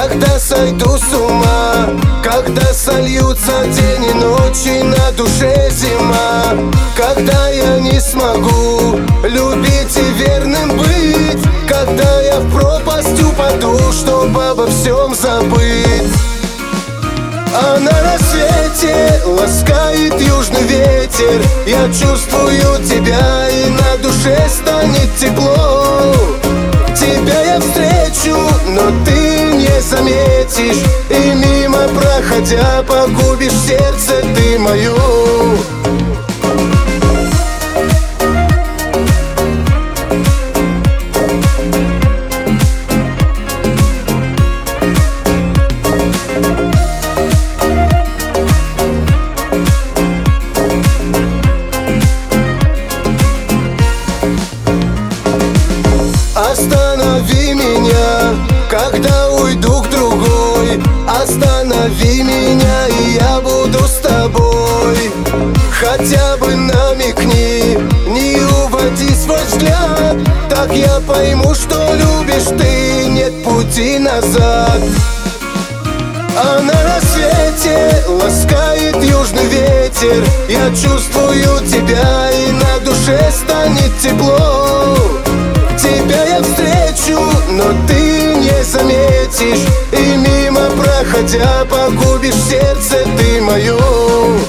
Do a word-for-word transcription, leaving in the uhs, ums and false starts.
когда сойду с ума, когда сольются день и ночь и на душе зима, когда я не смогу любить и верным быть, когда я в пропасть упаду, чтоб обо всем забыть. А на рассвете ласкает южный ветер, я чувствую тебя, и на душе станет тепло. Тебя я встречу, но ты не заметишь, и мимо проходя погубишь сердце ты мое. Останови меня, когда уйду к другой. Останови меня, и я буду с тобой. Хотя бы намекни, не уводи свой взгляд, так я пойму, что любишь ты, нет пути назад. А на рассвете ласкает южный ветер, я чувствую тебя, и на душе станет тепло. Тебя я встречу, но ты не заметишь, и мимо проходя погубишь сердце ты мое.